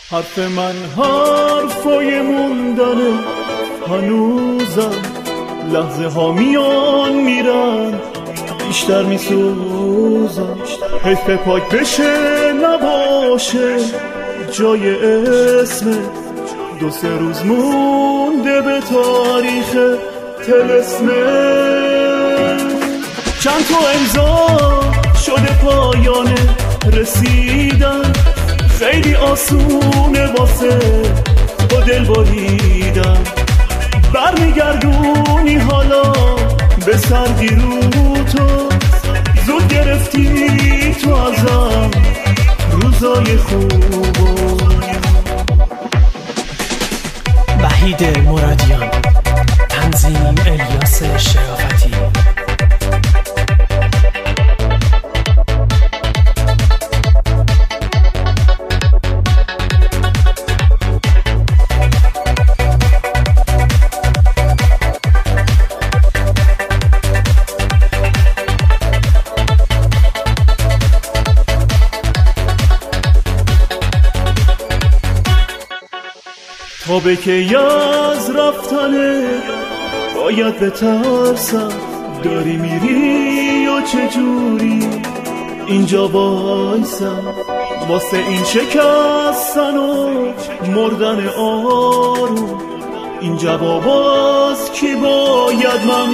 حرف من حرفای موندنه، هنوزم لحظه ها میان میرن، بیشتر میسوزم. حیف پاک بشه نباشه جای اسمت، 2-3 روز مونده به تاریخ طلسمت. چند تا امضا شده پایانه رسیدن، خیلی آسونه واسه با دل بریدن. برمیگردونی حالا به سردی رو تو، زود گرفتی تو ازم روزای خوبو. وحید مرادیان، تنظیم الیاس شرافتی. تا به که از رفتنه باید بترسم، داری میری یا چجوری اینجا وایسم؟ واسه این شکستن و مردن آروم، این جواباز کی باید من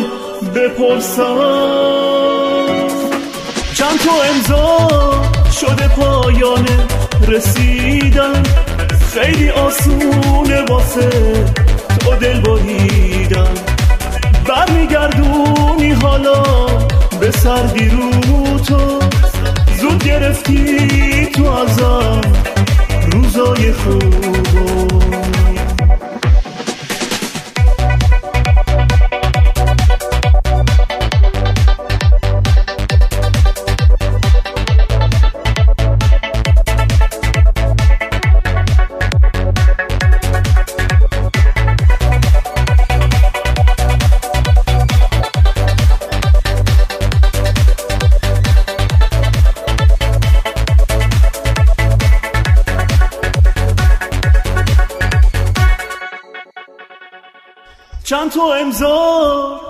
بپرسم؟ چند تا امضا شده پایانه رسیدن، خیلی آسونه واسه تو دل بریدن. برمیگردونی حالا به سردی رو تو، زود گرفتی تو ازم روزای خوبو. چند تا امضا